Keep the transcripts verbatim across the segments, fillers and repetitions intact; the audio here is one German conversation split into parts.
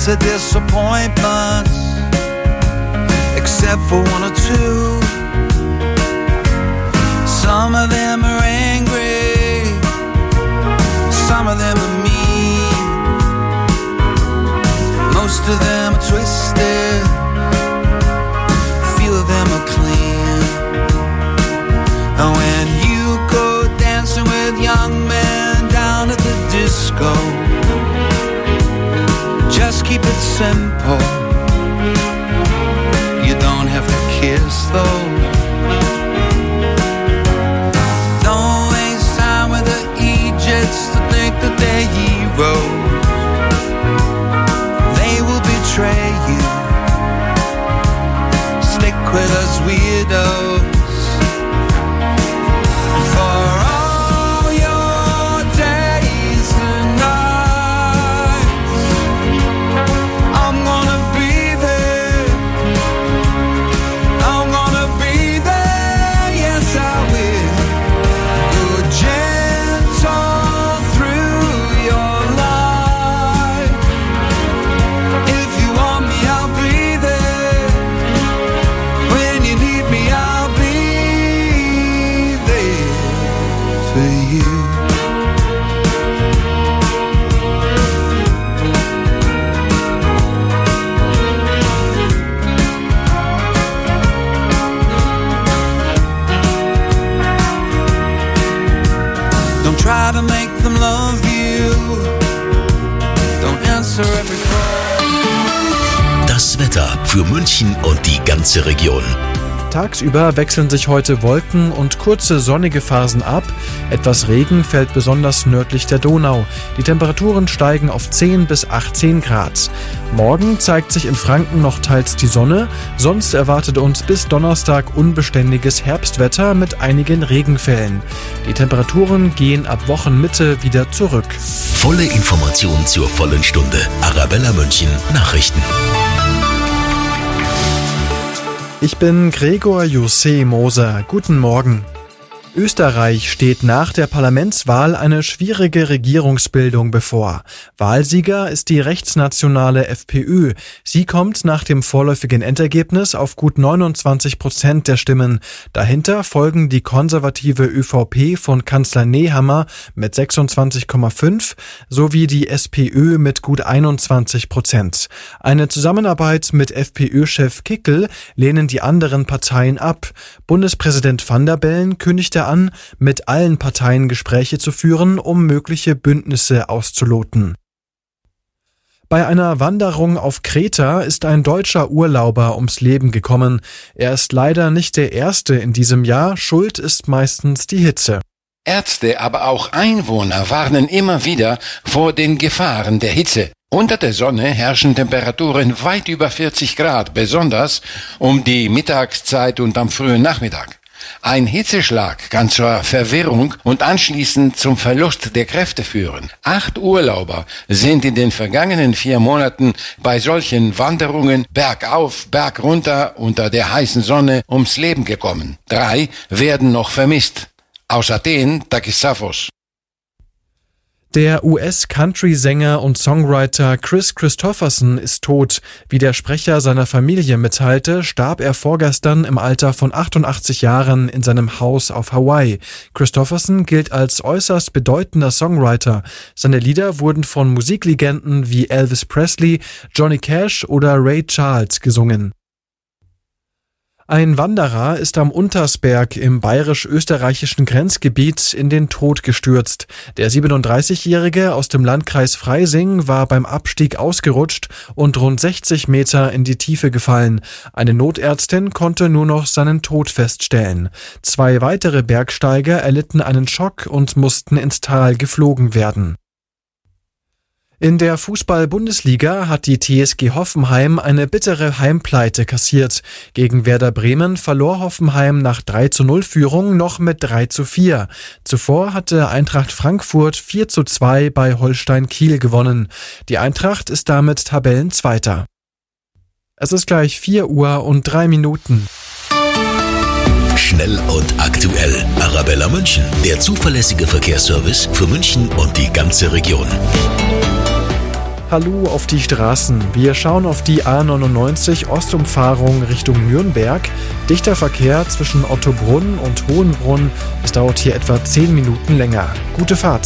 lots of disappointments, except for one or two. Some of them are angry, some of them are mean, most of them are twisted, few of them are clean. And when you go dancing with young men down at the disco, just keep it simple. You don't have to kiss though. Don't waste time with the Egypts to think that they're heroes. They will betray you. Stick with us weirdos. Try to make them love you. Don't answer every call. Das Wetter für München und die ganze Region. Tagsüber wechseln sich heute Wolken und kurze sonnige Phasen ab. Etwas Regen fällt besonders nördlich der Donau. Die Temperaturen steigen auf zehn bis achtzehn Grad. Morgen zeigt sich in Franken noch teils die Sonne. Sonst erwartet uns bis Donnerstag unbeständiges Herbstwetter mit einigen Regenfällen. Die Temperaturen gehen ab Wochenmitte wieder zurück. Volle Information zur vollen Stunde. Arabella München Nachrichten. Ich bin Gregor José Moser. Guten Morgen. Österreich steht nach der Parlamentswahl eine schwierige Regierungsbildung bevor. Wahlsieger ist die rechtsnationale FPÖ. Sie kommt nach dem vorläufigen Endergebnis auf gut neunundzwanzig Prozent der Stimmen. Dahinter folgen die konservative ÖVP von Kanzler Nehammer mit sechsundzwanzig Komma fünf sowie die SPÖ mit gut einundzwanzig Prozent. Eine Zusammenarbeit mit FPÖ-Chef Kickl lehnen die anderen Parteien ab. Bundespräsident Van der Bellen kündigte an, mit allen Parteien Gespräche zu führen, um mögliche Bündnisse auszuloten. Bei einer Wanderung auf Kreta ist ein deutscher Urlauber ums Leben gekommen. Er ist leider nicht der Erste in diesem Jahr. Schuld ist meistens die Hitze. Ärzte, aber auch Einwohner warnen immer wieder vor den Gefahren der Hitze. Unter der Sonne herrschen Temperaturen weit über vierzig Grad, besonders um die Mittagszeit und am frühen Nachmittag. Ein Hitzeschlag kann zur Verwirrung und anschließend zum Verlust der Kräfte führen. Acht Urlauber sind in den vergangenen vier Monaten bei solchen Wanderungen bergauf, bergunter unter der heißen Sonne ums Leben gekommen. Drei werden noch vermisst. Aus Athen, Takis Safos. Der U S-Country-Sänger und Songwriter Kris Kristofferson ist tot. Wie der Sprecher seiner Familie mitteilte, starb er vorgestern im Alter von achtundachtzig Jahren in seinem Haus auf Hawaii. Kristofferson gilt als äußerst bedeutender Songwriter. Seine Lieder wurden von Musiklegenden wie Elvis Presley, Johnny Cash oder Ray Charles gesungen. Ein Wanderer ist am Untersberg im bayerisch-österreichischen Grenzgebiet in den Tod gestürzt. Der siebenunddreißigjährige aus dem Landkreis Freising war beim Abstieg ausgerutscht und rund sechzig Meter in die Tiefe gefallen. Eine Notärztin konnte nur noch seinen Tod feststellen. Zwei weitere Bergsteiger erlitten einen Schock und mussten ins Tal geflogen werden. In der Fußball-Bundesliga hat die T S G Hoffenheim eine bittere Heimpleite kassiert. Gegen Werder Bremen verlor Hoffenheim nach drei zu null Führung noch mit drei zu vier. Zuvor hatte Eintracht Frankfurt vier zu zwei bei Holstein Kiel gewonnen. Die Eintracht ist damit Tabellenzweiter. Es ist gleich vier Uhr und drei Minuten. Schnell und aktuell. Arabella München, der zuverlässige Verkehrsservice für München und die ganze Region. Hallo auf die Straßen. Wir schauen auf die A neunundneunzig Ostumfahrung Richtung Nürnberg. Dichter Verkehr zwischen Ottobrunn und Hohenbrunn. Es dauert hier etwa zehn Minuten länger. Gute Fahrt.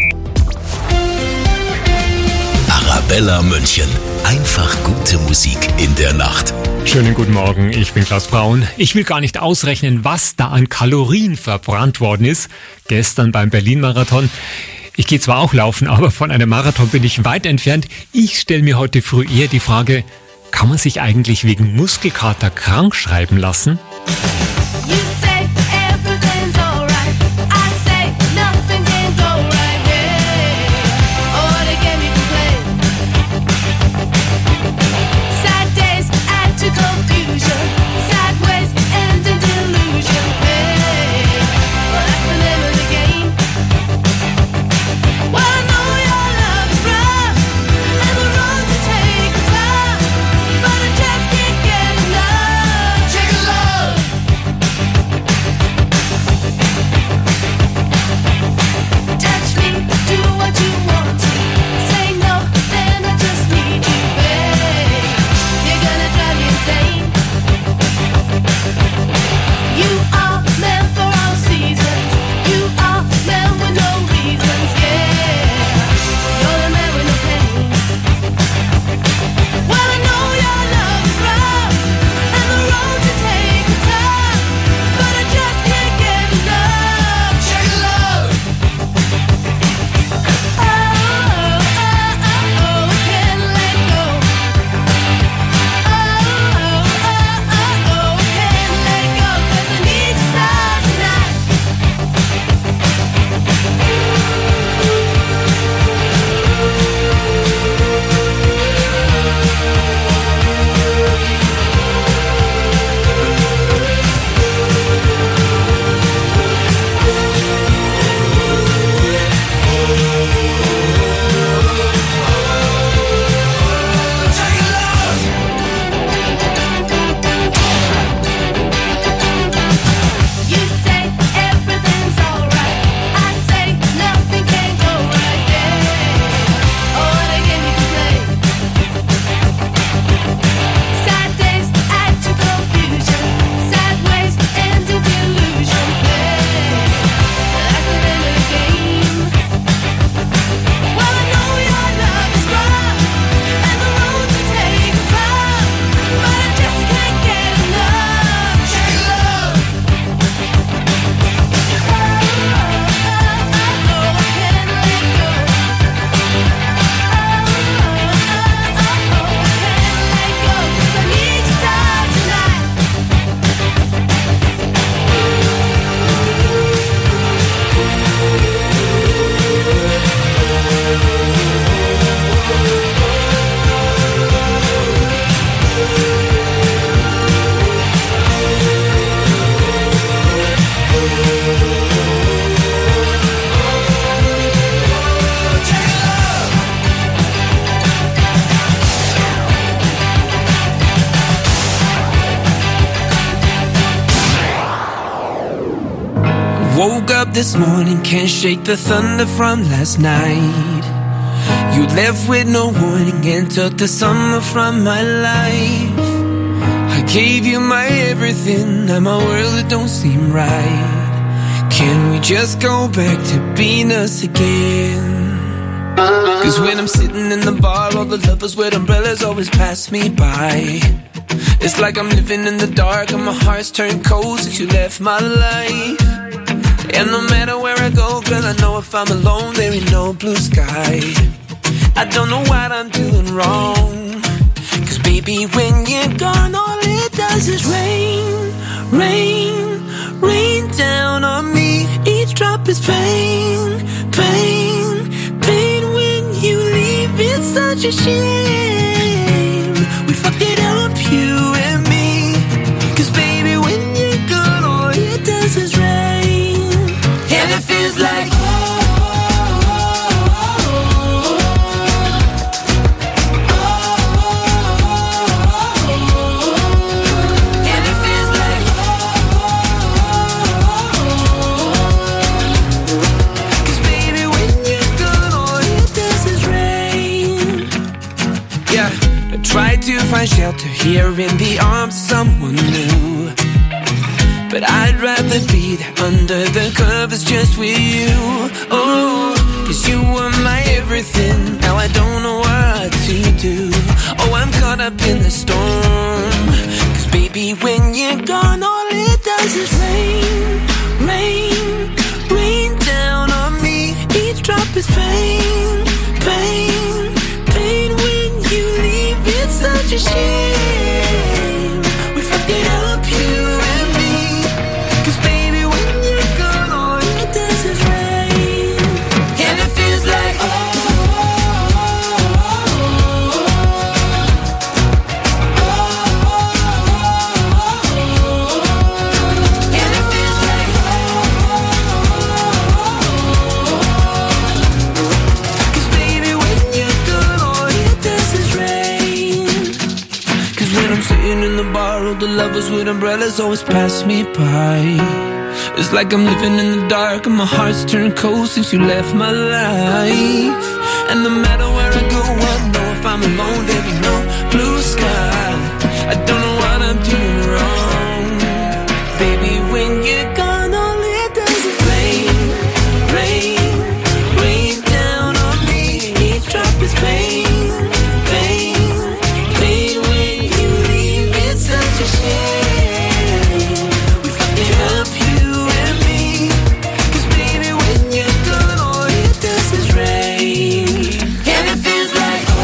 Arabella München. Einfach gute Musik in der Nacht. Schönen guten Morgen, ich bin Klaus Braun. Ich will gar nicht ausrechnen, was da an Kalorien verbrannt worden ist. Gestern beim Berlin-Marathon. Ich gehe zwar auch laufen, aber von einem Marathon bin ich weit entfernt. Ich stelle mir heute früh eher die Frage, kann man sich eigentlich wegen Muskelkater krank schreiben lassen? Woke up this morning, can't shake the thunder from last night. You left with no warning and took the summer from my life. I gave you my everything, now my world it don't seem right. Can we just go back to being us again? Cause when I'm sitting in the bar, all the lovers with umbrellas always pass me by. It's like I'm living in the dark and my heart's turned cold since you left my life. And no matter where I go, girl, I know if I'm alone, there ain't no blue sky. I don't know what I'm doing wrong. Cause baby, when you're gone, all it does is rain, rain, rain down on me. Each drop is pain, pain, pain. When you leave, it's such a shame. We fucked it up, you and me. Cause baby, when you're gone, all it does is rain. And it feels like And it feels like Cause baby, when you're gone, all it does is rain. find shelter here in the arms of someone new. But I'd rather be there under the covers just with you. Oh, cause you were my everything. Now I don't know what to do. Oh, I'm caught up in the storm. Cause baby, when you're gone, all it does is rain, rain, rain down on me. Each drop is pain, pain, pain. When you leave, it's such a shame. We fucked it up, you and me. Cause baby, when you're gone, all it does is rain. And it feels like oh, and it feels like cause baby, when you're gone, all it does is rain. Cause when I'm sitting in the bar, all the lovers with umbrellas always pass me by. It's like I'm living in the dark and my heart's turned cold since you left my life. And no matter where I go, I know if I'm alone, there'll be no blue sky. I don't know what I'm doing wrong. Baby, when you're gone, all it does is rain, rain, rain down on me. Each drop is pain, pain, pain. When you leave, it's such a shame. We fucked it up, you and me. Cause baby, when you're gone, all it does is rain. And it feels like oh,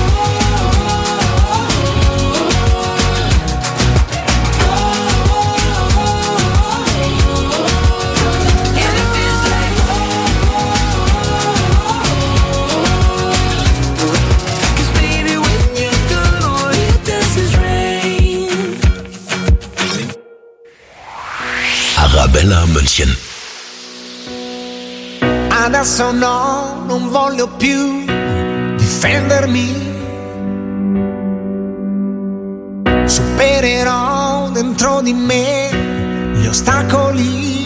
and it feels like cause baby, when you're gone, all it does is rain. Arabella München. Adesso no, non voglio più difendermi. Supererò dentro di me gli ostacoli.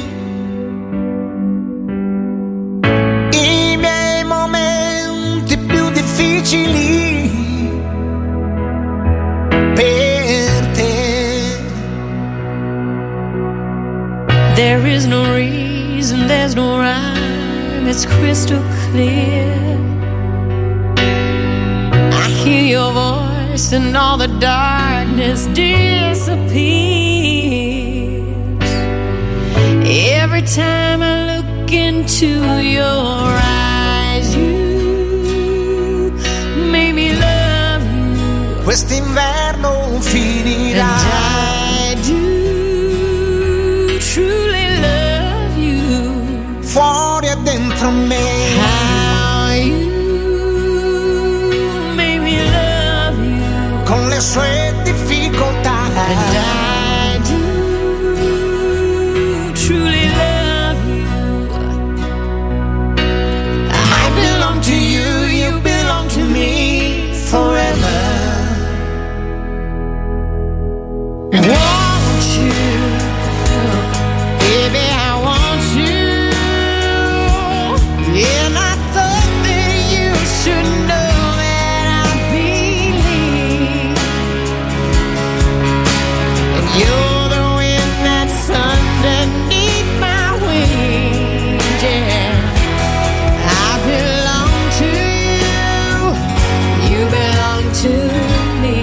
I miei momenti più difficili per te. There is no reason, there's no rhyme, it's crystal clear. I hear your voice and all the darkness disappears. Every time I look into your eyes, you make me love you. Quest'inverno finirà. And I do truly love you. Fuori e dentro me. How you made me love you. Con le sue difficoltà. And I do truly love you. I belong to you, you belong to me forever. Want you, baby, I want you. And I thought that you should know that I believe. And you're the wind that's underneath my wings, yeah. I belong to you, you belong to me.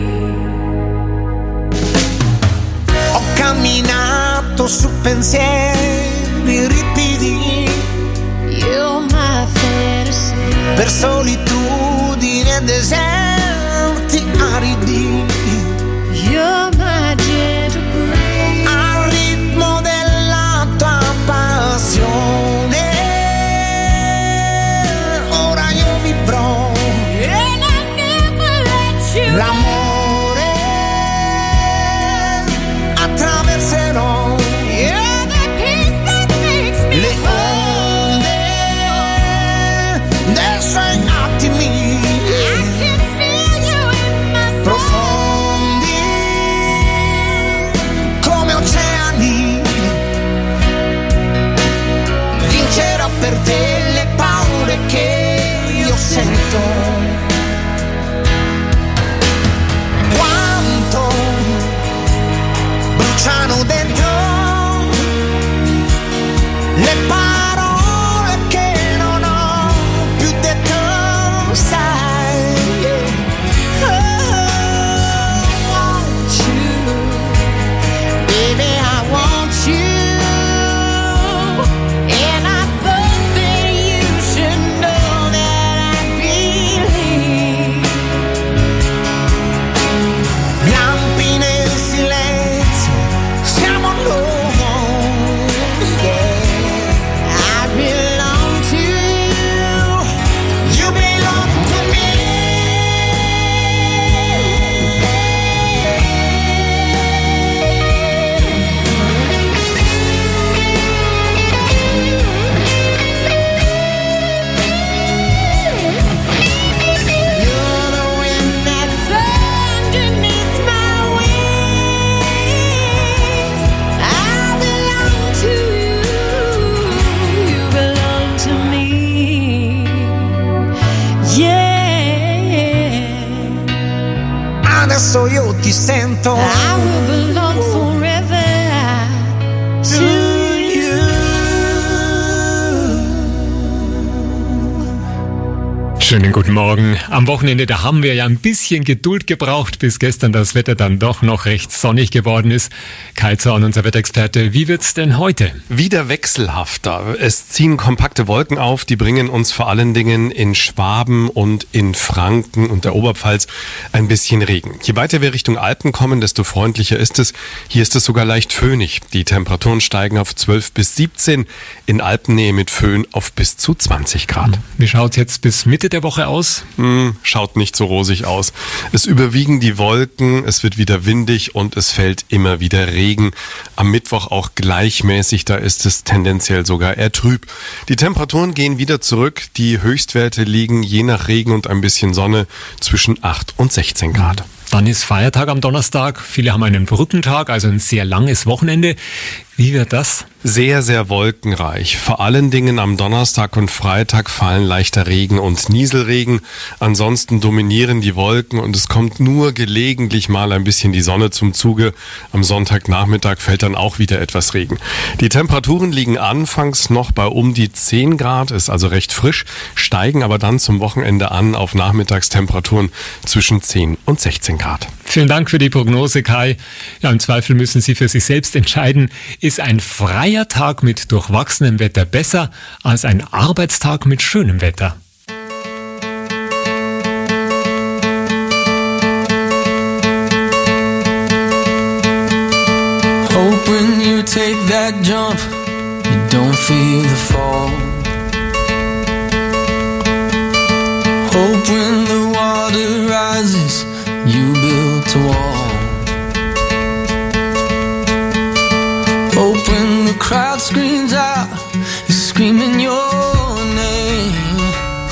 Ho camminato su pensieri ripidi. You're my fantasy. Per solitudini e deserti aridi. You're my gentle breeze. Al ritmo della tua passione. Ora io vivrò And I never let you go. l'amore. Attraverserò You're the peace that makes me le onde dei suoi attimi I can feel you in my soul. profondi come oceani. Vincerò per te le paure che io sento. ti sento. I will belong forever to you. Schönen guten Morgen. Am Wochenende, da haben wir ja ein bisschen Geduld gebraucht, bis gestern das Wetter dann doch noch recht sonnig geworden ist. Kai Zorn, unser Wetterexperte, wie wird's denn heute? Wieder wechselhafter. Es ziehen kompakte Wolken auf, die bringen uns vor allen Dingen in Schwaben und in Franken und der Oberpfalz ein bisschen Regen. Je weiter wir Richtung Alpen kommen, desto freundlicher ist es. Hier ist es sogar leicht föhnig. Die Temperaturen steigen auf zwölf bis siebzehn, in Alpennähe mit Föhn auf bis zu zwanzig Grad. Wie schaut's jetzt bis Mitte der Woche aus? Hm, schaut nicht so rosig aus. Es überwiegen die Wolken, es wird wieder windig und es fällt immer wieder Regen. Am Mittwoch auch gleichmäßig, da ist es tendenziell sogar eher trüb. Die Temperaturen gehen wieder zurück. Die Höchstwerte liegen je nach Regen und ein bisschen Sonne zwischen acht und sechzehn Grad. Dann ist Feiertag am Donnerstag. Viele haben einen Brückentag, also ein sehr langes Wochenende. Wie wird das? Sehr, sehr wolkenreich. Vor allen Dingen am Donnerstag und Freitag fallen leichter Regen und Nieselregen. Ansonsten dominieren die Wolken und es kommt nur gelegentlich mal ein bisschen die Sonne zum Zuge. Am Sonntagnachmittag fällt dann auch wieder etwas Regen. Die Temperaturen liegen anfangs noch bei um die zehn Grad, ist also recht frisch, steigen aber dann zum Wochenende an auf Nachmittagstemperaturen zwischen zehn und sechzehn Grad. Vielen Dank für die Prognose, Kai. Ja, im Zweifel müssen Sie für sich selbst entscheiden. Ist ein freier Tag mit durchwachsenem Wetter besser als ein Arbeitstag mit schönem Wetter? Hope when you take that jump, you don't feel the fall. Hope when the water rises, you built a wall. Hope when the crowd screams out, you're screaming your name.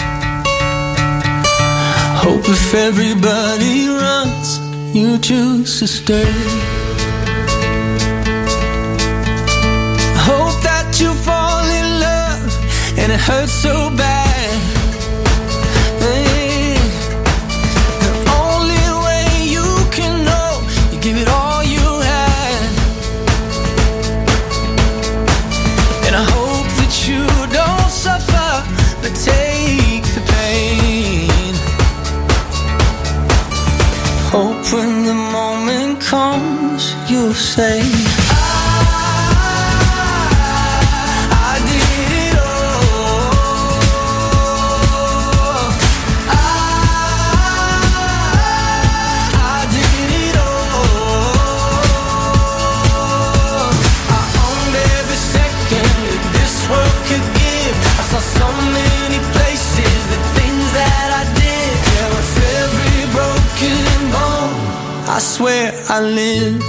Hope if everybody runs, you choose to stay. Hope that you fall in love and it hurts so bad. Hey, the only way you can know, you give it all you had. And I hope that you don't suffer, but take the pain. Hope when the moment comes, you'll say, I swear I lived.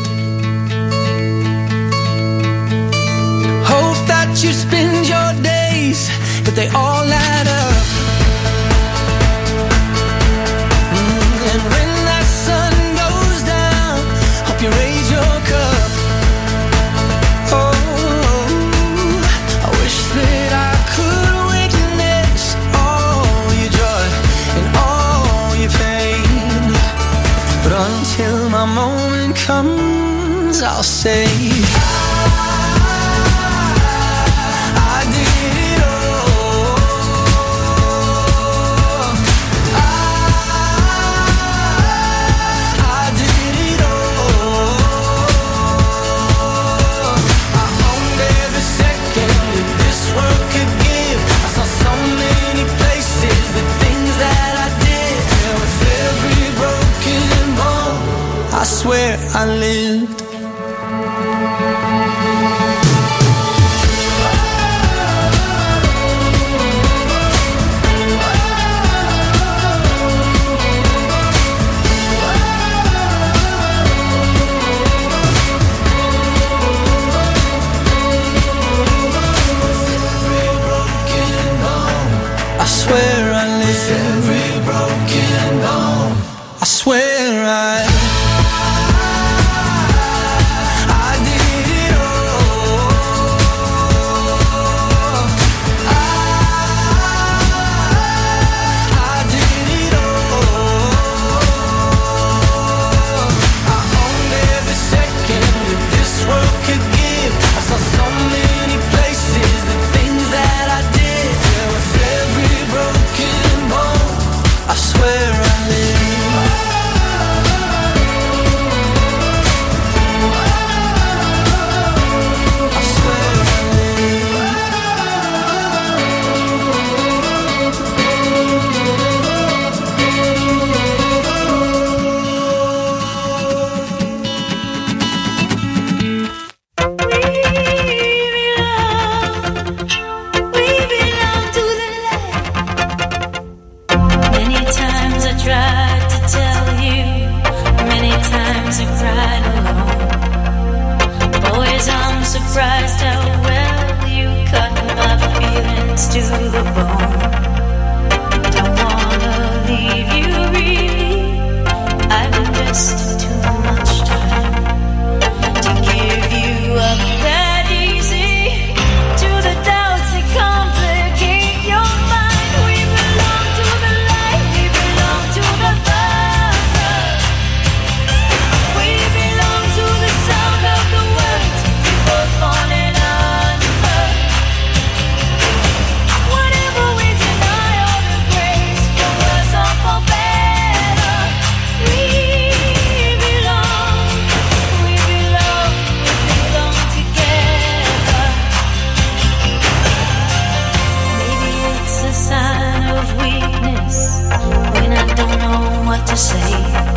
Hope that you spend your days, but they all add up. Mm, and when that sun goes down, hope you raise your cup. Oh, I wish that I could witness all your joy and all your pain. But until my moment comes, I'll say I did it all. I, I did it all. I owned every second that this world could give. I saw so many places, the things that I did. Yeah, with every broken bone, I swear I lived. I swear I live. Every broken bone, I swear I nights I cried alone. Boys, I'm surprised how well you cut my feelings to the bone. Don't wanna leave you really, I've invested too much time to give you up that easy to the doubts that complicate your mind. We belong to the light, we belong to the thunder, we belong to the sound of the words we both falling under. Whatever we deny or embrace, for worse or for better, we belong, we belong, we belong together. Maybe it's a sign of weakness when I don't know what to say.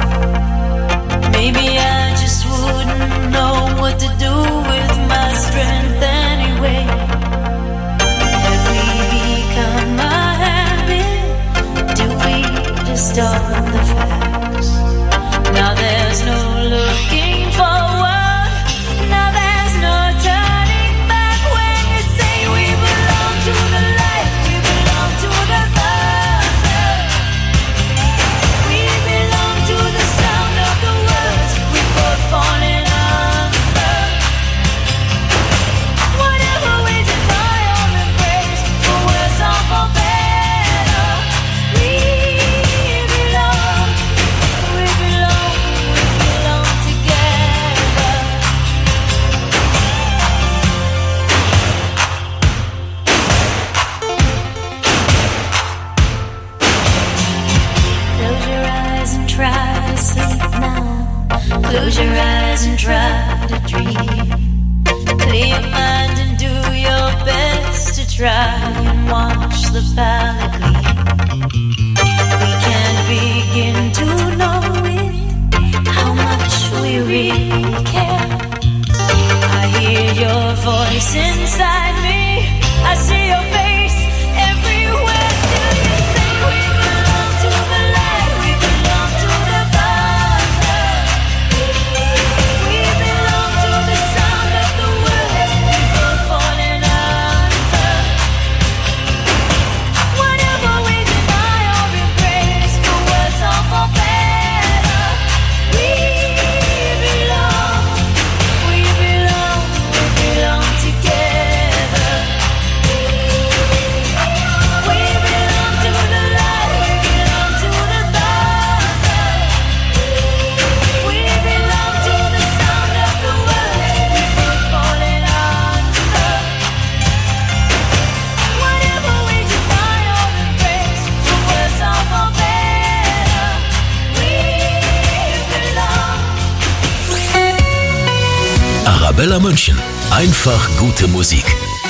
Maybe I just wouldn't know what to do with my strength anyway. Have we become a habit? Do we distort the facts? Now there's no looking forward, now there's no turning back. When you say we belong to the light, we belong to the thunder, we belong to the sound of the words we both falling under. Whatever we deny or embrace, for worse or for better, we belong, we belong, we belong together. Close your eyes and try to sleep now. Close your eyes and try to dream. Clear your mind and do your best to try and watch the palette gleam. We can't begin to know it, how much we really care. I hear your voice inside me, I see your face everywhere. Still you say we belong to the light, we belong to the thunder, we belong to the sound of the words we both falling under. Whatever we deny or embrace, for worse or for better, we belong, we belong, we belong together. We belong to the light, we belong to the thunder, we belong to the sound of the words we both falling under. Whatever we deny or embrace, for worse or for better, we belong. Arabella München. Einfach gute Musik.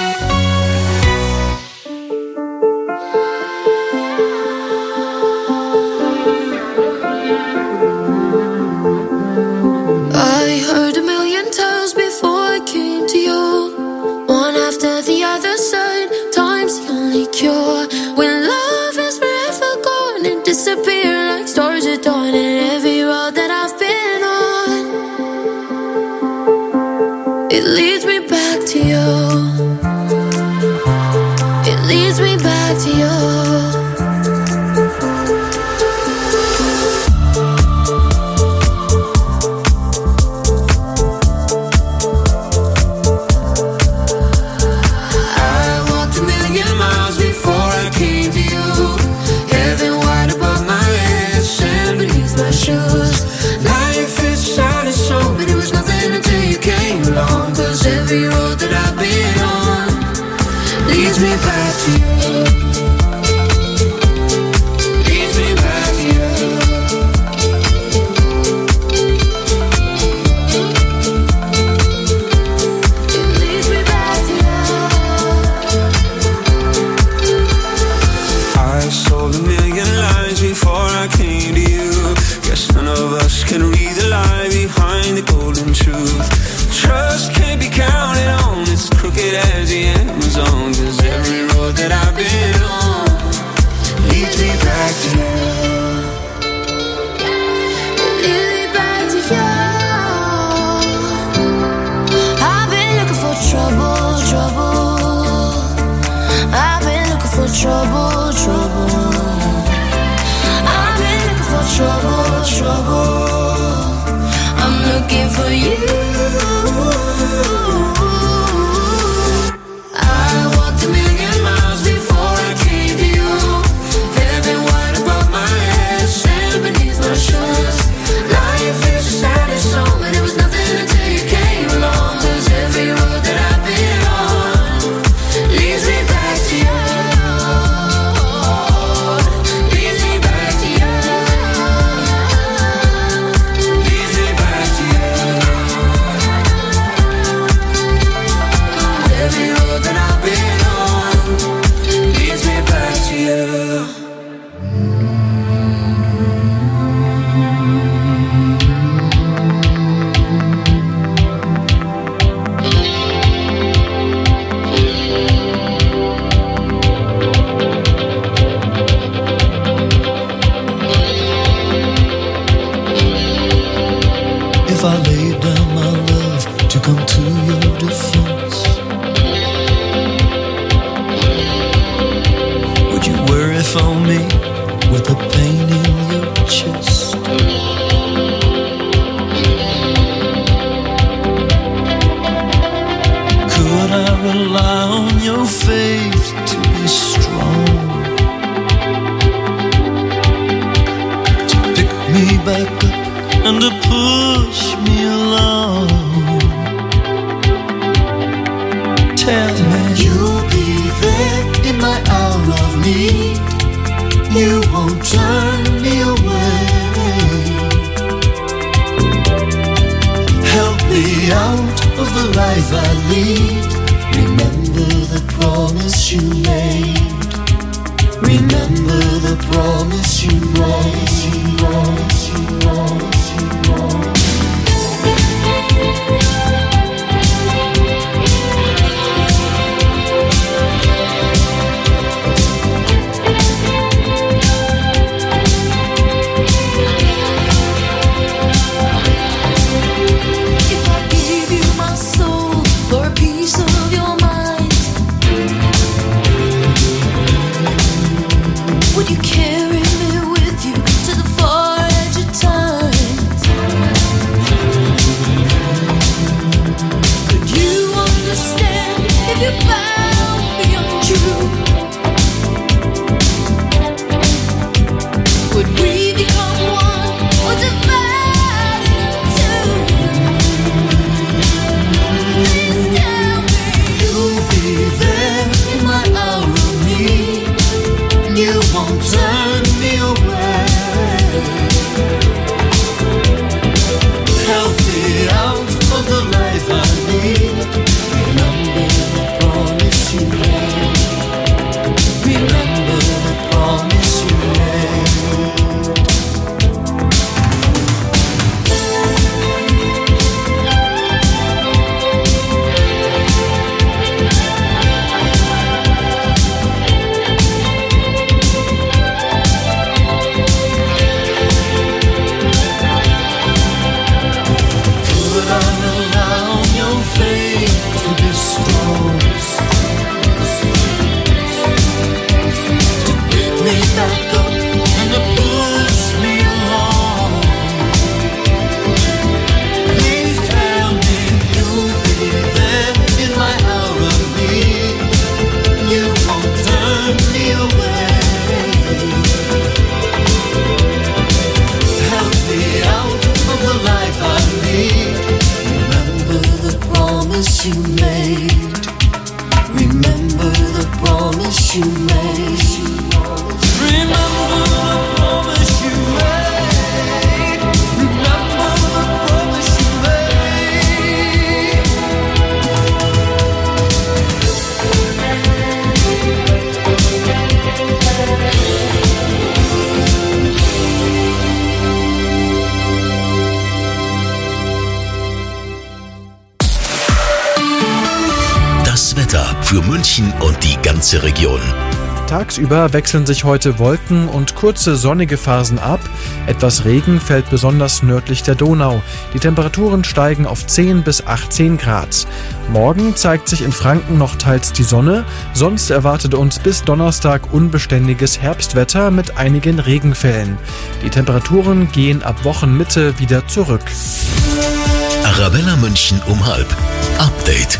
I heard a million times before I came to you, one after the other side, time's the only cure. When love is forever gone and disappear like stars at dawn, and every road that I've been on, it leads me back to you. It leads me back to you. I walked a million miles before I came to you. Heaven wide above my head, sand beneath my shoes. Life is shiny so, but it was nothing until you came along. 'Cause every road that I've been on leads me back to you. Leads me back to you. It leads me back to you. I sold a million lies before I came to you. Guess none of us can read the lie behind the golden truth. Trust can't be counted on, it's crooked as the Amazon. 'Cause every road that I've been on leads me back to you. It leads me back to you. for you. I walked a million miles before I came to you. Heaven wide above my head, sand beneath my shoes. Life is a saddest song, but it was nothing until you came along. 'Cause every road that I've been on leads me back to you. Leads me back to you. Leads me back to you. Every road that I've been on leads me back to you. If I laid down my love to come to your defense, would you worry for me with the pain in your chest? Could I rely on your faith to be strong, to pick me back up and to push me along? Tell me you'll be there in my hour of need. You won't turn me away. Help me out of the life I lead. Remember the promise you made. Remember the promise you made. You promise, you promise, you promise. If I gave you my soul for a piece of your mind, would you carry me with you to the far edge of time? Could you understand if you found me untrue? Would we become one or divide into two? Please tell me You'll be there in my hour of need. You won't turn me away. Help me out of the life I need. Remember the promise you made. Remember the promise you made. Could I rely on your faith to be strong, to pick me back up and to push me along? Please tell me you'll be there in my hour of need. You won't turn me away. Help me out of the life I lead. Remember the promise you made. Remember the promise you made. Remember the promise you made. Remember the promise you made. Das Wetter für München und die ganze Region. Tagsüber wechseln sich heute Wolken und kurze sonnige Phasen ab. Etwas Regen fällt besonders nördlich der Donau. Die Temperaturen steigen auf zehn bis achtzehn Grad. Morgen zeigt sich in Franken noch teils die Sonne. Sonst erwartet uns bis Donnerstag unbeständiges Herbstwetter mit einigen Regenfällen. Die Temperaturen gehen ab Wochenmitte wieder zurück. Arabella München um halb. Update.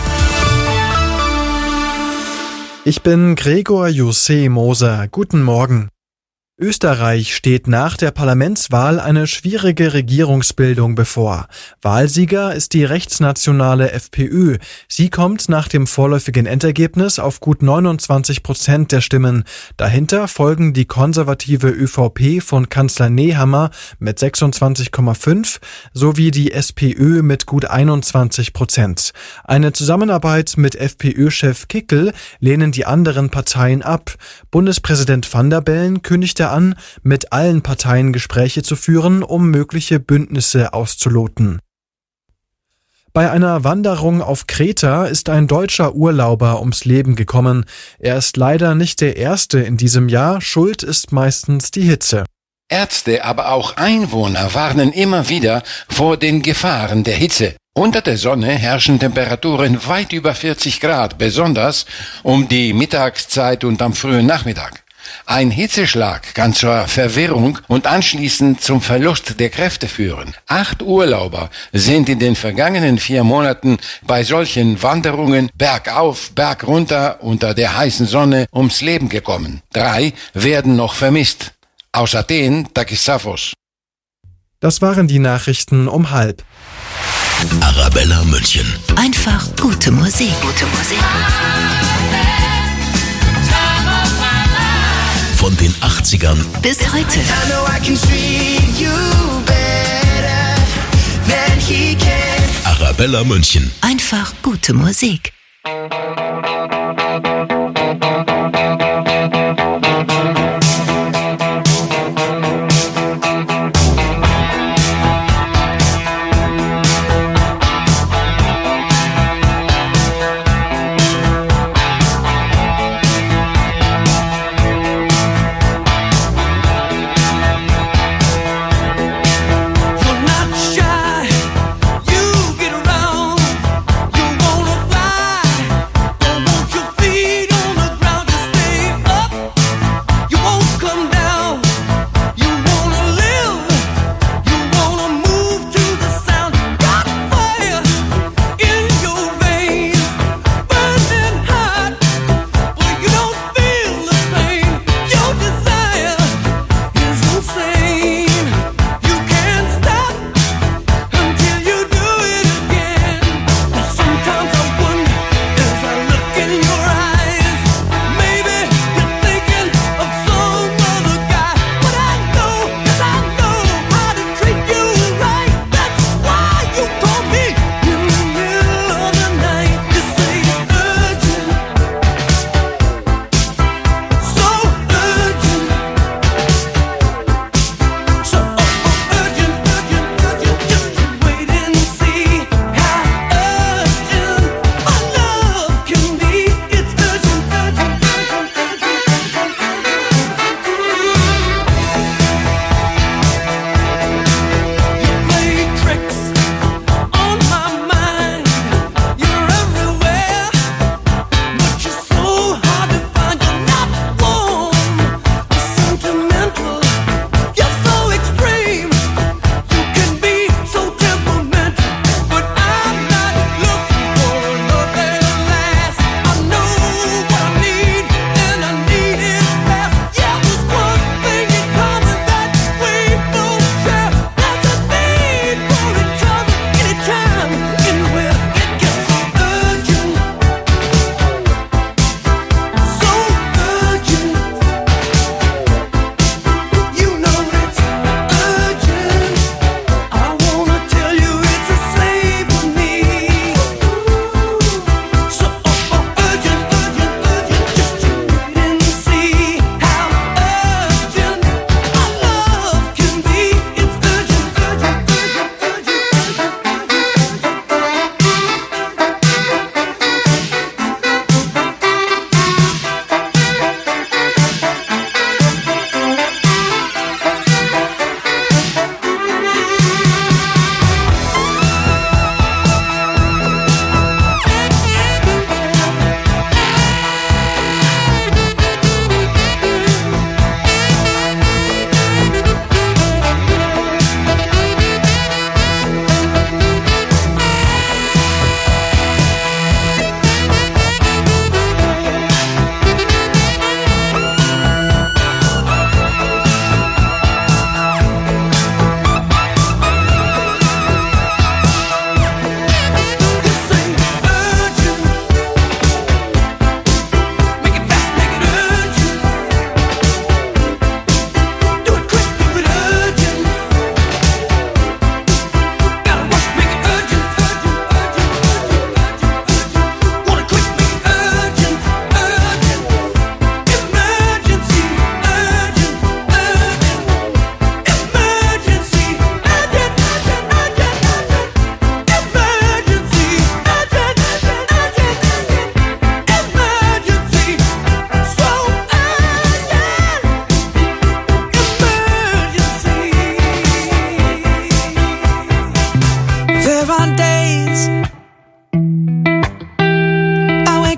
Ich bin Gregor José Moser. Guten Morgen. Österreich steht nach der Parlamentswahl eine schwierige Regierungsbildung bevor. Wahlsieger ist die rechtsnationale FPÖ. Sie kommt nach dem vorläufigen Endergebnis auf gut neunundzwanzig Prozent der Stimmen. Dahinter folgen die konservative ÖVP von Kanzler Nehammer mit sechsundzwanzig Komma fünf sowie die SPÖ mit gut einundzwanzig Prozent. Eine Zusammenarbeit mit FPÖ-Chef Kickl lehnen die anderen Parteien ab. Bundespräsident Van der Bellen kündigte an, mit allen Parteien Gespräche zu führen, um mögliche Bündnisse auszuloten. Bei einer Wanderung auf Kreta ist ein deutscher Urlauber ums Leben gekommen. Er ist leider nicht der Erste in diesem Jahr, schuld ist meistens die Hitze. Ärzte, aber auch Einwohner warnen immer wieder vor den Gefahren der Hitze. Unter der Sonne herrschen Temperaturen weit über vierzig Grad, besonders um die Mittagszeit und am frühen Nachmittag. Ein Hitzeschlag kann zur Verwirrung und anschließend zum Verlust der Kräfte führen. Acht Urlauber sind in den vergangenen vier Monaten bei solchen Wanderungen bergauf, bergunter unter der heißen Sonne ums Leben gekommen. Drei werden noch vermisst. Aus Athen, Takis Safos. Das waren die Nachrichten um halb. Arabella München. Einfach gute Musik. Gute Musik. Von den achtzigern bis heute. Arabella München. Einfach gute Musik. You get around, you wanna fly.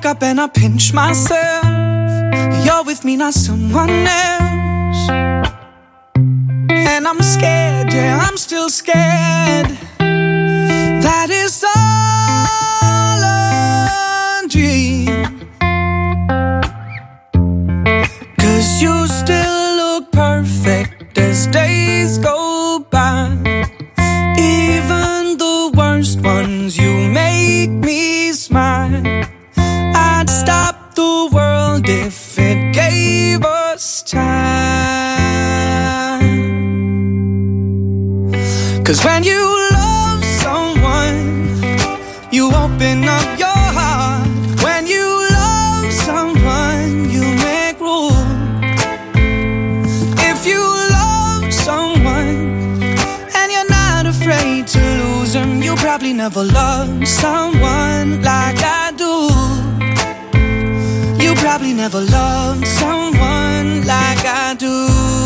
up and I pinch myself. You're with me, not someone else. And I'm scared, yeah, I'm still scared. That is all a dream. 'Cause you still look perfect as days go by. Even the worst ones, you make me smile. I'd stop the world if it gave us time. 'Cause when you love someone, you open up your heart. When you love someone, you make room. If you love someone and you're not afraid to lose them, you probably never loved someone like I do. You probably never loved someone like I do.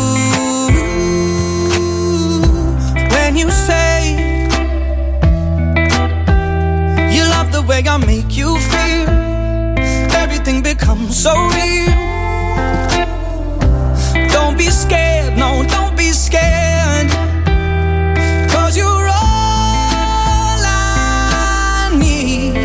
When you say you love the way I make you feel, everything becomes so real. Don't be scared, no, don't be scared. 'Cause you're all I need.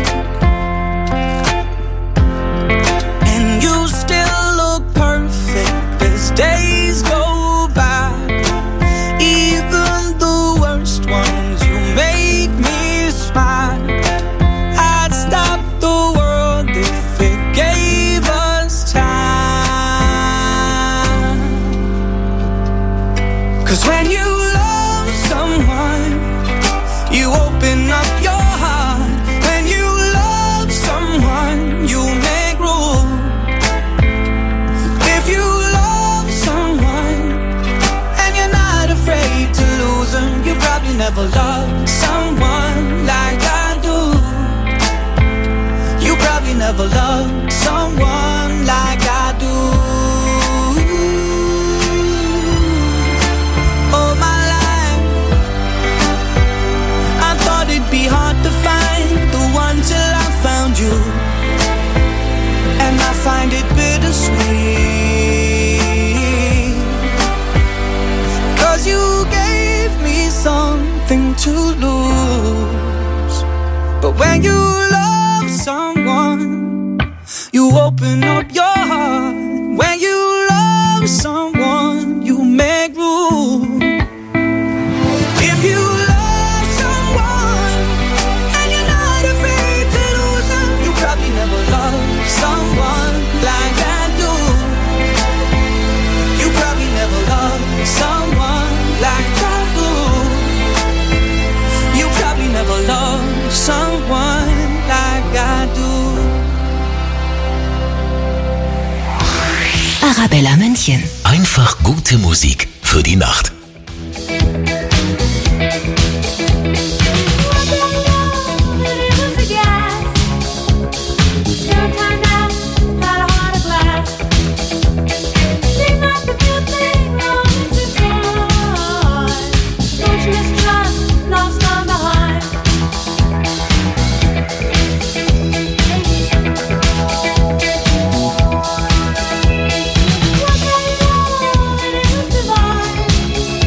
And you still look perfect as days go by. Even the worst ones, you make me smile. I'd stop the world if it gave us time. 'Cause when you love someone, you open up your heart. When you love someone, you make room. If you love someone and you're not afraid to lose them, you probably never loved someone like I do. You probably never loved someone like I do. All my life I thought it'd be hard to find the one till I found you. And I find it bittersweet. 'Cause you gave me something to lose. But when you love someone, you open up your heart. When you love someone, you make room. If you love someone and you're not afraid to lose them, you probably never loved someone like I do. You probably never loved someone like I do. You probably never loved someone like I do. Arabella München. Einfach gute Musik für die Nacht. What I know is divine.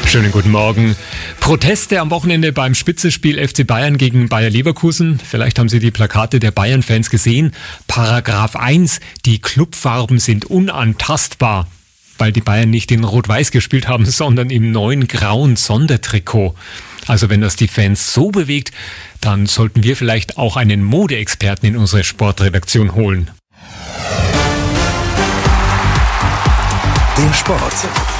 Schönen guten Morgen. Proteste am Wochenende beim Spitzenspiel F C Bayern gegen Bayer Leverkusen. Vielleicht haben Sie die Plakate der Bayern-Fans gesehen. Paragraph eins, die Clubfarben sind unantastbar, weil die Bayern nicht in Rot-Weiß gespielt haben, sondern im neuen grauen Sondertrikot. Also wenn das die Fans so bewegt, dann sollten wir vielleicht auch einen Modeexperten in unsere Sportredaktion holen. Der Sport.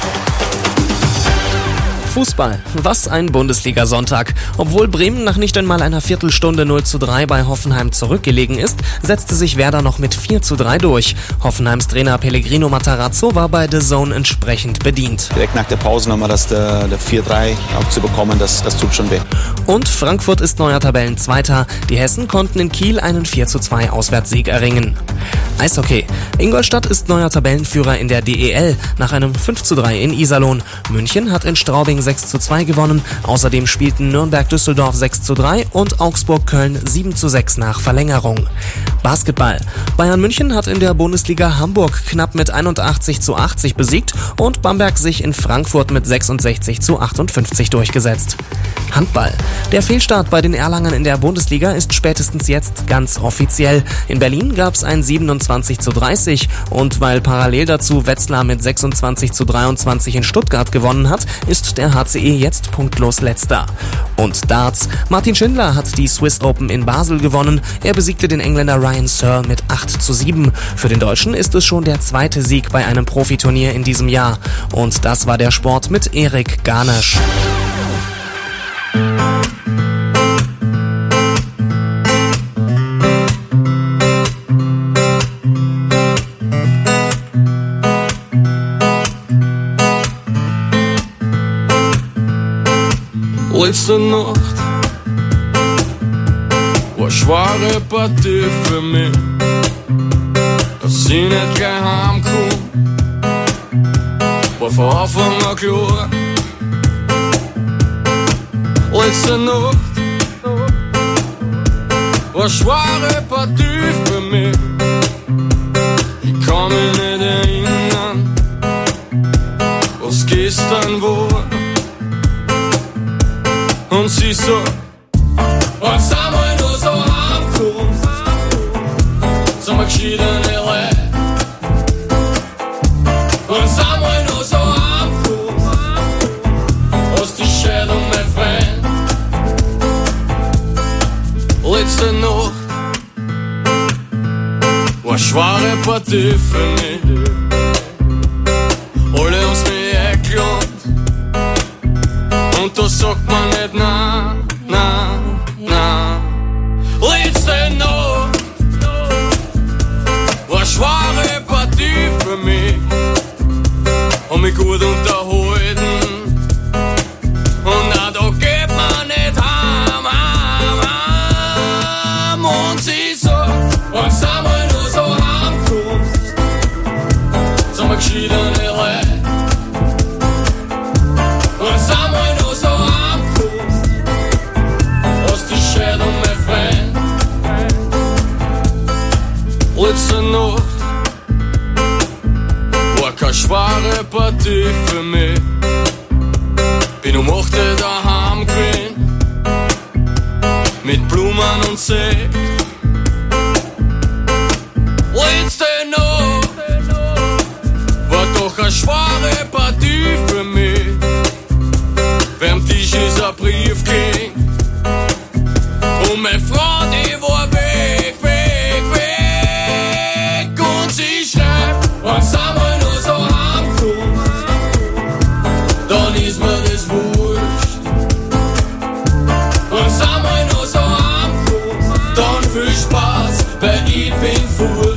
Fußball. Was ein Bundesliga-Sonntag. Obwohl Bremen nach nicht einmal einer Viertelstunde null zu drei bei Hoffenheim zurückgelegen ist, setzte sich Werder noch mit vier zu drei durch. Hoffenheims Trainer Pellegrino Matarazzo war bei The Zone entsprechend bedient. Direkt nach der Pause nochmal das der, der vier drei auch zu bekommen, das, das tut schon weh. Und Frankfurt ist neuer Tabellenzweiter. Die Hessen konnten in Kiel einen vier zu zwei Auswärtssieg erringen. Eishockey. Ingolstadt ist neuer Tabellenführer in der D E L nach einem fünf zu drei in Iserlohn. München hat in Straubing sechs zu zwei gewonnen. Außerdem spielten Nürnberg-Düsseldorf sechs zu drei und Augsburg-Köln sieben zu sechs nach Verlängerung. Basketball. Bayern München hat in der Bundesliga Hamburg knapp mit einundachtzig zu achtzig besiegt und Bamberg sich in Frankfurt mit sechsundsechzig zu achtundfünfzig durchgesetzt. Handball. Der Fehlstart bei den Erlangern in der Bundesliga ist spätestens jetzt ganz offiziell. In Berlin gab es ein siebenundzwanzig zu dreißig und weil parallel dazu Wetzlar mit sechsundzwanzig zu dreiundzwanzig in Stuttgart gewonnen hat, ist der H C E jetzt punktlos Letzter. Und Darts. Martin Schindler hat die Swiss Open in Basel gewonnen. Er besiegte den Engländer Ryan Searle mit acht zu sieben. Für den Deutschen ist es schon der zweite Sieg bei einem Profiturnier in diesem Jahr. Und das war der Sport mit Erik Garnesch. Letzte Nacht war eine schwere Partie für mich, dass ich nicht gleich heimkomme, war von Anfang an klar. Letzte Nacht war eine schwere Partie für mich, ich kann mich nicht erinnern, was gestern war. Und sie so, und sag mal nur so heimkommst, sag mal geschiedene Leute. Und sag mal nur so heimkommst, hast die Schädel, mein Freund. Letzte Nacht war eine schwere Partie für mich. Alle haben's mir erklärt. Und da sagt man nicht na, na, na. Letzte Nacht war eine schwere Partie für mich. Hab mich gut unterhalten. Und auch da geht man nicht heim, heim, heim. Und sie sagt, und sag mal nur so heimkommst, sag mal geschiedene Leute. Und sag mal nur so heimkommst, hast die Schädel, mein Freund. Letzte Nacht war keine schwere Partie für mich. Bin um acht Uhr daheim gewesen, mit Blumen und Sekt. Letzte Nacht war doch eine schwere Partie für mich. Beim Tisch ist ein Brief gelegen und meine Frau, die war weg, weg, weg. Und sie schreibt, und sag mal nur so heimkommst, dann ist mir das wurscht. Und sag mal nur so heimkommst, dann viel Spaß, weil ich bin furt.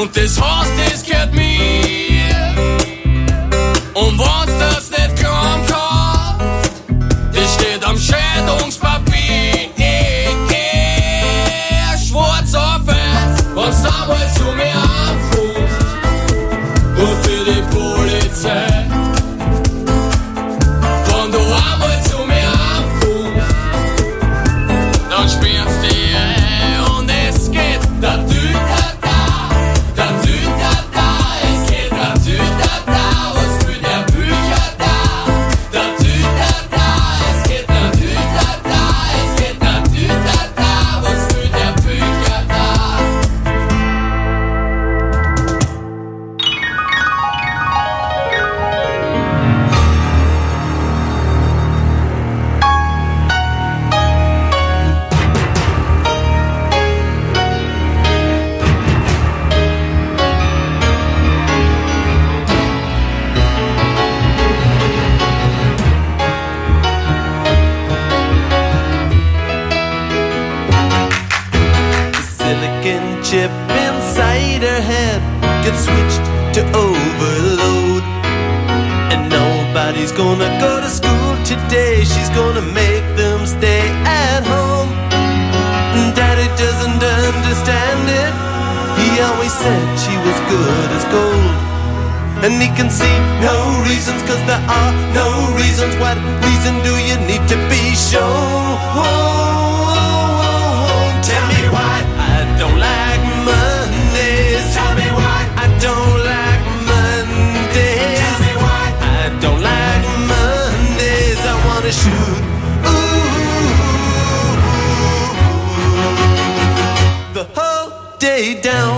Und das heißt, es gehört mir. Und wenn's das nicht kaum kannst, das steht am Scheidungspapier. Ich geh schwarz auf weiß, wenn's einmal zu mir ankommst. Und für die Polizei. Wenn du einmal zu mir ankommst, dann sperrst du dich ein und es geht da Tütata, da Tütata, es geht da Tütata, was für der Bücher da, da Tütata, es geht da Tütata, es geht da Tütata, was für der Bücher da. Silicon chip inside her head gets switched to overload. And nobody's gonna go to school today. She's gonna make them stay at home. Daddy doesn't understand it. He always said she was good as gold. And he can see no reasons, cause there are no reasons. What reason do you need to be shown? Whoa, whoa, whoa. Tell me why I don't like Mondays. Tell me why I don't like Mondays. Tell me why I don't like Mondays. I wanna shoot ooh, the whole day down.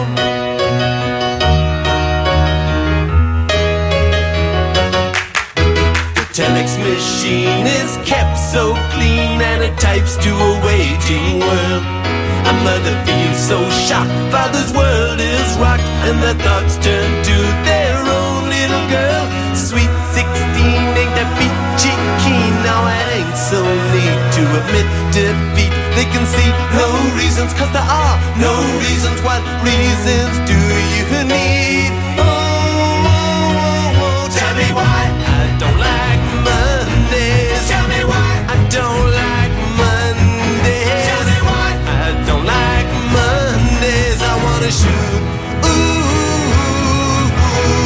Telex machine is kept so clean and it types to a waging world. A mother feels so shocked, father's world is rocked, and their thoughts turn to their own little girl. Sweet sixteen ain't that peachy keen, now it ain't so neat to admit defeat. They can see no reasons, cause there are no reasons. What reasons do you need? Oh, oh, oh, oh. Tell me why I don't like Mondays. Tell me why I don't like Mondays. Tell me why I don't like Mondays. I wanna shoot ooh,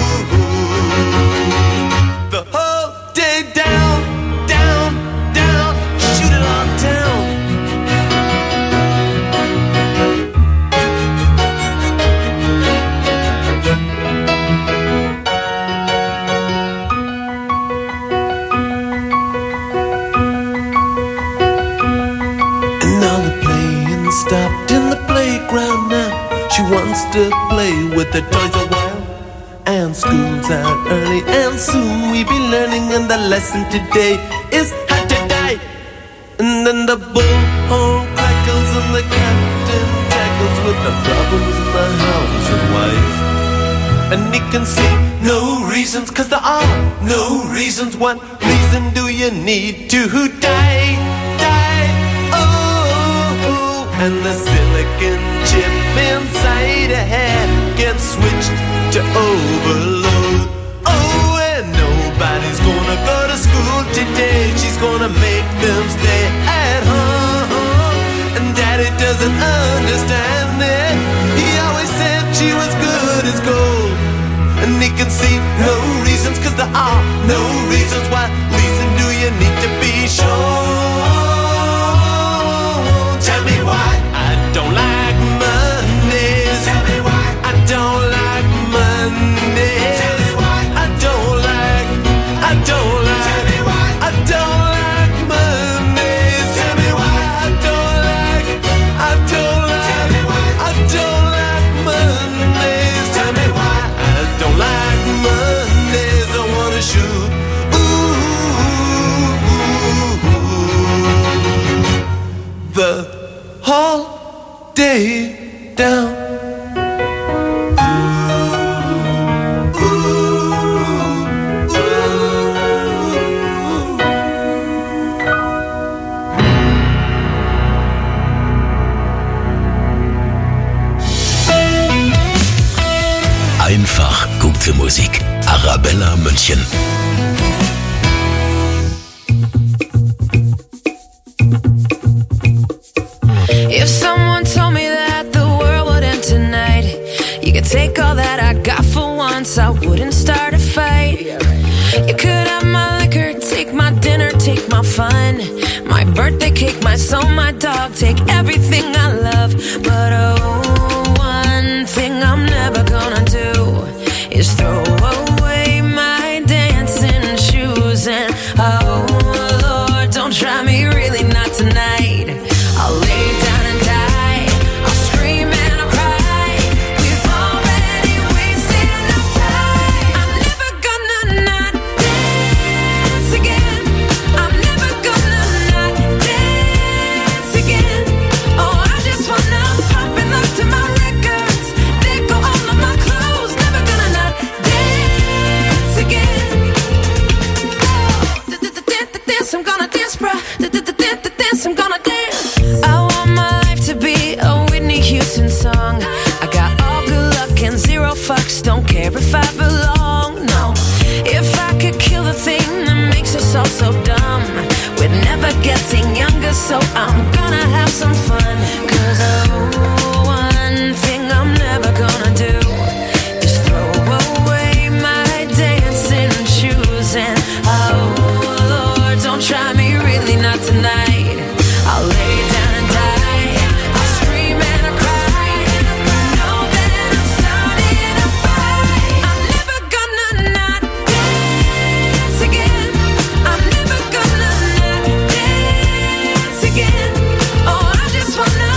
the whole day down, down, down. Shoot it on down. Stopped in the playground now. She wants to play with the toys a while. And school's out early and soon we be learning. And the lesson today is how to die. And then the bullhorn crackles and the captain tackles with the problems in the house and wife. And he can see no reasons, cause there are no reasons. What reason do you need to die? Die, oh. And the silicon chip inside her head gets switched to overload. Oh, and nobody's gonna go to school today. She's gonna make them stay at home. And daddy doesn't understand it. He always said she was good as gold. And he can see no reasons, cause there are no reasons. What reason do you need to be sure? Tell me why I don't like Mondays. Tell me why I don't like Mondays. Tell me why I don't like, I don't like, tell me why I don't like Mondays. Tell me why I don't like, I don't like, tell me why I don't like Mondays. Tell me why I don't like Mondays. I wanna shoot ooh, ooh, ooh. Einfach gute Musik. Arabella München. If someone told me that the world would end tonight, you could take all that I got for once, I wouldn't start a fight. You could have my liquor, take my dinner, take my fun, my birthday cake, my soul, my dog, take everything I love. But oh, one thing I'm never gonna do is throw away my dancing shoes. And oh Lord, don't try me, really not tonight. I'll lay down and die, I'll scream and I'll cry. We've already wasted enough time. I'm never gonna not dance again. I'm never gonna not dance again. Oh, I just wanna pop and look to my records, they go all of my clothes. Never gonna not dance again. Oh, dance, I'm gonna dance, bruh. Dance, I'm gonna dance. I want my life to be a Whitney Houston song. I got all good luck and zero fucks, don't care if I belong, no. If I could kill the thing that makes us all so dumb, we're never getting younger, so I'm gonna have some fun. Cause oh, one thing I'm never gonna do is throw away my dancing shoes. And oh Lord, don't try me, really not tonight. I'll lay down and die, I'll scream and I'll cry. You know that I'm starting a fight. I'm never gonna not dance again. I'm never gonna not dance again. Oh, I just wanna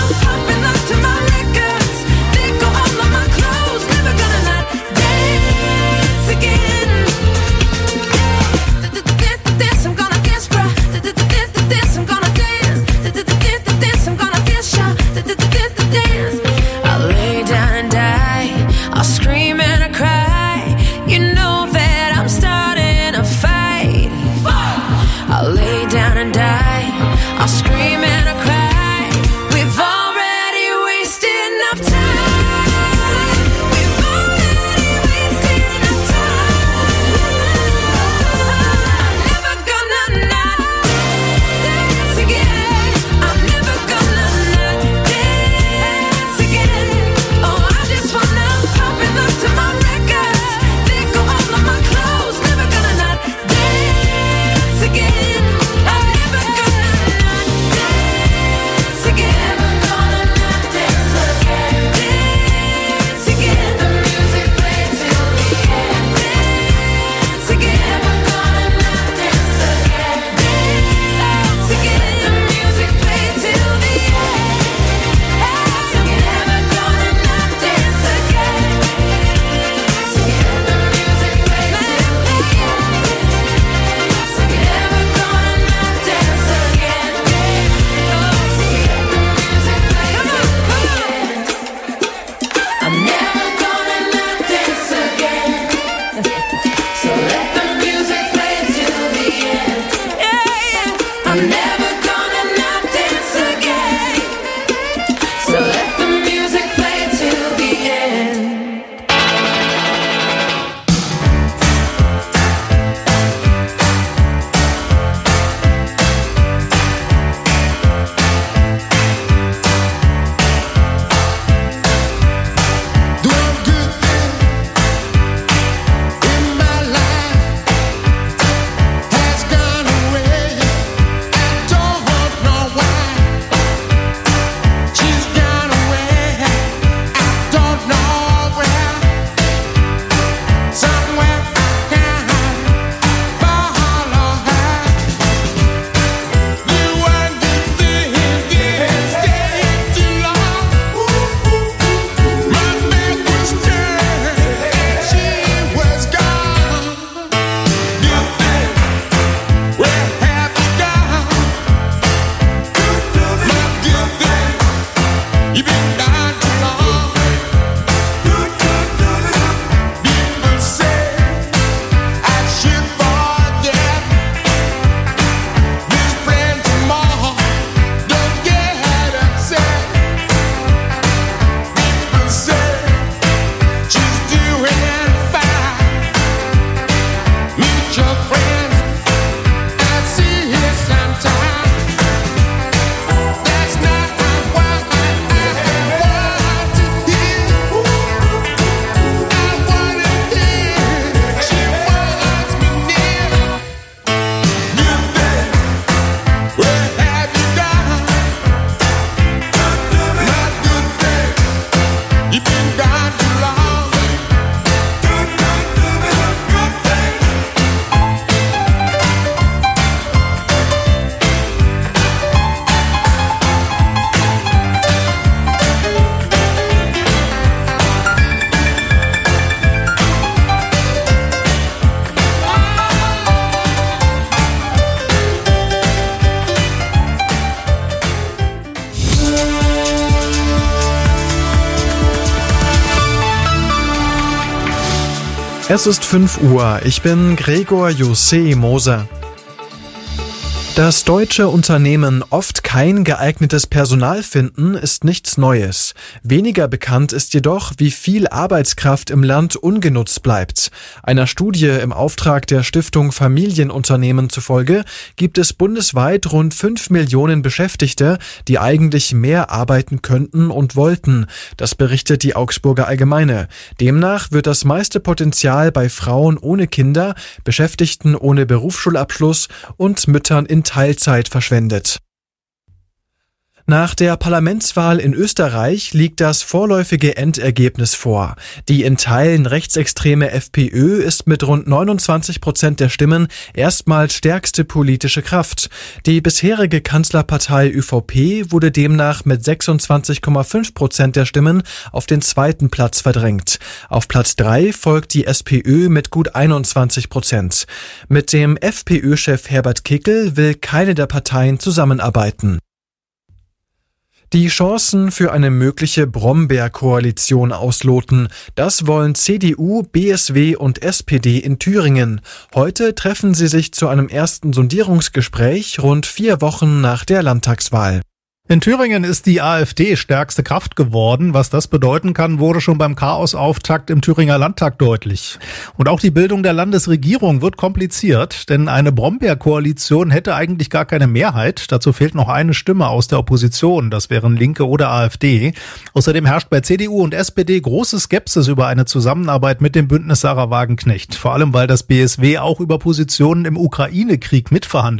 Es ist fünf Uhr, ich bin Gregor Jose Moser. Dass deutsche Unternehmen oft kein geeignetes Personal finden, ist nichts Neues. Weniger bekannt ist jedoch, wie viel Arbeitskraft im Land ungenutzt bleibt. Einer Studie im Auftrag der Stiftung Familienunternehmen zufolge gibt es bundesweit rund fünf Millionen Beschäftigte, die eigentlich mehr arbeiten könnten und wollten. Das berichtet die Augsburger Allgemeine. Demnach wird das meiste Potenzial bei Frauen ohne Kinder, Beschäftigten ohne Berufsschulabschluss und Müttern in Teilzeit verschwendet. Nach der Parlamentswahl in Österreich liegt das vorläufige Endergebnis vor. Die in Teilen rechtsextreme FPÖ ist mit rund neunundzwanzig Prozent der Stimmen erstmals stärkste politische Kraft. Die bisherige Kanzlerpartei ÖVP wurde demnach mit sechsundzwanzig Komma fünf Prozent der Stimmen auf den zweiten Platz verdrängt. Auf Platz drei folgt die SPÖ mit gut einundzwanzig Prozent. Mit dem FPÖ-Chef Herbert Kickl will keine der Parteien zusammenarbeiten. Die Chancen für eine mögliche Brombeer-Koalition ausloten. Das wollen C D U, B S W und S P D in Thüringen. Heute treffen sie sich zu einem ersten Sondierungsgespräch rund vier Wochen nach der Landtagswahl. In Thüringen ist die AfD stärkste Kraft geworden. Was das bedeuten kann, wurde schon beim Chaosauftakt im Thüringer Landtag deutlich. Und auch die Bildung der Landesregierung wird kompliziert, denn eine Brombeer-Koalition hätte eigentlich gar keine Mehrheit. Dazu fehlt noch eine Stimme aus der Opposition, das wären Linke oder AfD. Außerdem herrscht bei C D U und S P D große Skepsis über eine Zusammenarbeit mit dem Bündnis Sarah Wagenknecht. Vor allem, weil das B S W auch über Positionen im Ukraine-Krieg mitverhandelt.